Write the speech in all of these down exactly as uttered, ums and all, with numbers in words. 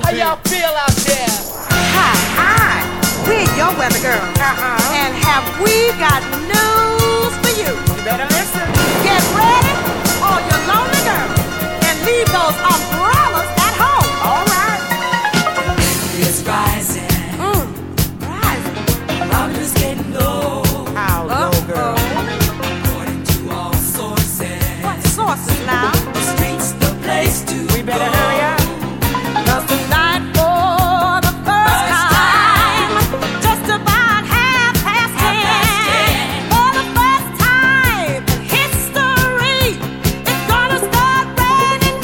How y'all feel out there? Hi, hi. We're your weather girls. Uh-huh. And have we got news for you? You better listen. Get ready, all you lonely girls, and leave those umbrellas at home. All right. It's rising. Mm, rising. Robin is getting low. How low, girl? According to all sources. What sources now? The street's the place to We better go. hurry up. Cause tonight for the first First time, just about half past Half past ten, ten. for the first time in history, it's gonna start raining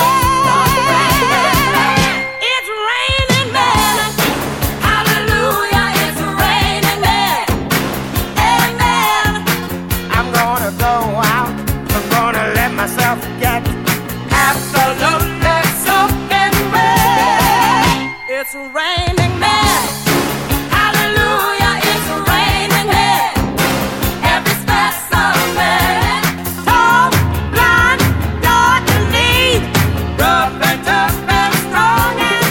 men. It's raining men. Hallelujah, it's raining men. Amen. I'm gonna go out. I'm gonna let myself get absolutely soaking wet. It's raining men. Hallelujah, it's raining men. Every specimen, tall, blind, short and lean, rough and tough and strong and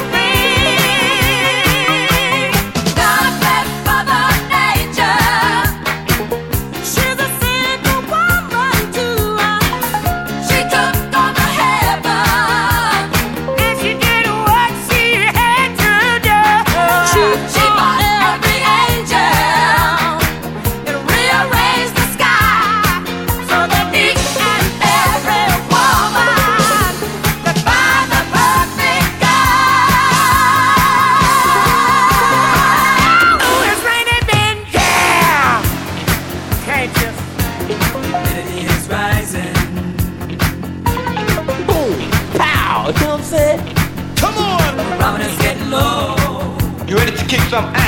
mean. God bless Mother Nature. She's a single woman too. She took on the heaven, and she did what she had to do. She, she bought every angel and rearranged the sky so that each and every woman could find the perfect guy. Ooh, it's raining men, yeah! Can't you? It is rising. Boom, pow, you know what I'm saying? Come on! Robin is getting low. You ready to kick some